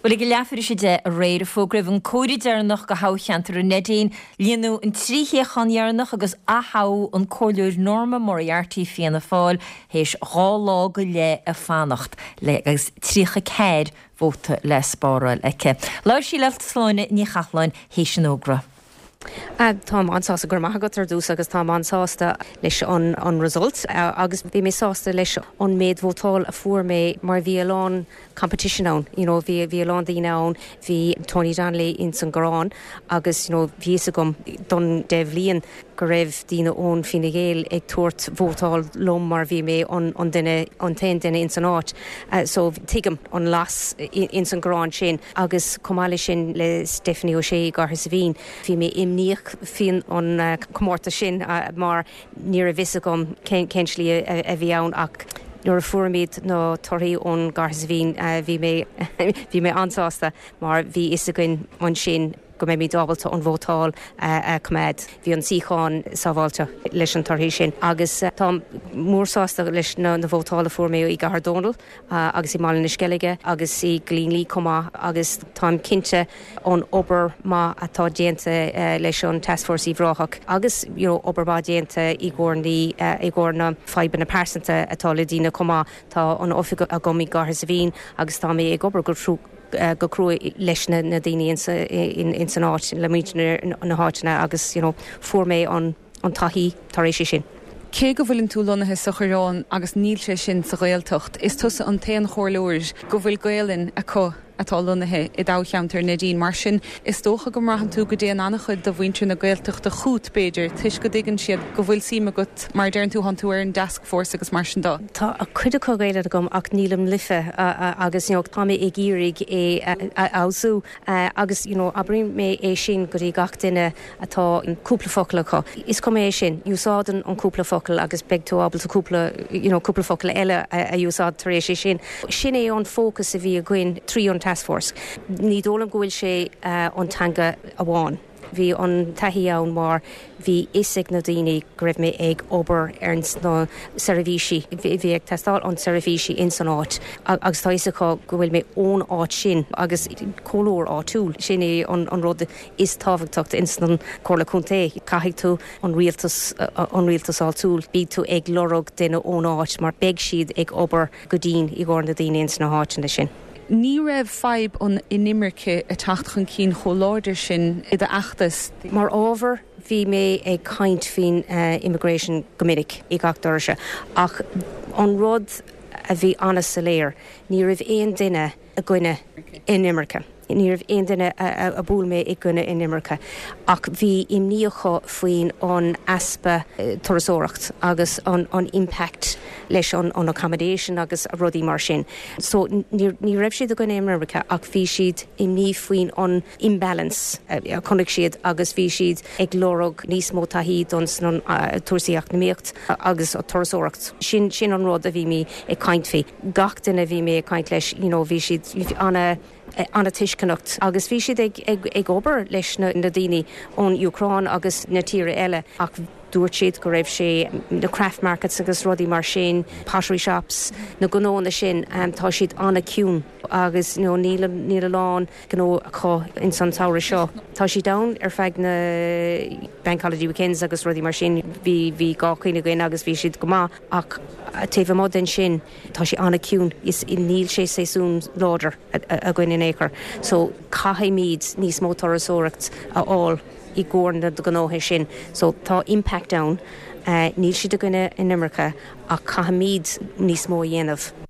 Well go leafar sé de a réir fógribh an cóidearnach go hácheantar nedéin líonú an tríchéchanhearnach agus athá an choirliúr norma moriarty fianna fáil héis gálá go le a fannacht le agus trícha céir bóta le spáráil aice. Láir sí leit sláine ní chathlainn héis an ógra. Tá ansásta gur maithagat ar dús agus tá ansásta leis an result agus bhí mé sásta leis an méid bhótáil a fuair mé mar bhí aláin competition ann, bhí aláin daoine ann, bhí Tony Danley in san Grán agus bhí a gom don de bhliain go raibh daoine ón Fine Gael ag tuairt bhótáil lom mar bhí mé an tain duine in san áit. So tuigim an las in san Grán sin agus cumáile sin le Stephanie O'Shea gartha sa bhín bhí mé imníoch fin an comórta sin mar níor a bhís gom kenslí a bhí ann ach nuair a fuairmid nó torthaí ón gartha sa bhín bhí mé ansásta mar bhí is a gin an sin go mé mí dábalta an bhótáil cumad. Bhí an síáin sábháilte leis an tarthaí sin. Agus tá mórsásta leis na bhótáil a fuair mé i gahar Donal agus i mála na sceige agus i glínlí comá agus tá cinnte an obair má atá déanta leis an taskforce í bhráthach. Agus obair má déanta i gcóirna feiban na persanta atá le dína comá tá an ofiga a gomí gartha sa bhín agus tá mé ag obair go crú leis na daoine in san áit le mítear na háitena agus fuair mé an taithí tar éis sin. Cé go bhfuiln tú lonathe sa chorán agus níl sé sin sa Gaeltacht, is tusa an taon chomhlóir go bhfuil Gaelan acu atá lonathe i dácheantar na dín mar sin is dócha go mraithan tú go déan annach chud do bhaintre na Gaeltacht a chuút beidir tuis go dtigann siad go bhfuil síime go mar dearn tú tú ar an desk force agus mar sin dá. Tá a chuide cogéile gom ach nílam lifa agus tá mé ag gírig áú agus abrin mé é sin go dtí gach duine atá an cúpla focail acu. Is com é sin úsádan an cúpla focail agus beag tú ábal a cúpla focail eile a úsáid tar éis sin. Sin é an fócas a bhí a gcuin trí an task force. Ní dólam gohfuil sé an tanga amháin. Bhí an taithí ann mar bhí isig na daoine go raibh mé ag obair ernst na servisi. Bhí ag testáil an servisi in san áit. Agus tá isacha go bhfuil mé ón áit sin agus cólóir áitiúil. Sin é an rud is tábhachtach in san cóla chunté. Caithigh tú an rialtas áitiúil. Bí tú ag lorug duine ón áit mar beag siad ag obair go dtín i gcóir na daoine in san áit na sin. Ní raibh feib an inimirce a tachtchan cín choláidir sin i de achtas. Mar ábhar bhí mé ag caint fin immigration gomininic i gach doirse ach an rud a bhí anna sa léir ní raibh éon duine a gcuine inimirce. Ní raibh éon duine a búil mé ag gcuine inimirce ach bhí imníocha faoin an aspa turasóireacht agus an impact leis an accommodation agus a rudí mar sin. So ní raibh siad a gcuine inimirce ach bhí siad imní faoin an imbalance chunig siad agus bhí siad ag lórug níos mó taithí don san tuasaíocht na míocht agus a turasóireacht. Sin an rud a bhí mé ag caint fí. Gach duine bhí mé ag caint leis bhí siad anna tuiscanacht agus bhí siad ag obair leis na daoine ón Ucrán agus na tíre eile ach dúirt siad go raibh sé na craft markets agus rudí mar sin, pottery shops, na gnóna sin tá siad anna ciún agus níl lán gó chu in san saoire seo. Tá si da ar feig na Bank Holiday Weekends agus rudí mar sin bhí gáchaoine goin agus bhí siad go má ach taobh mod den sin tá si anna ciún is in níl sé séasún láidir a gcuin in éair. So caithfidh míad níos mó turasóireacht aáil i gcóirna do gnóthe sin. So tá impact down níl siad a gcuine in America ach caithfidh míad níos mó dhéanamh.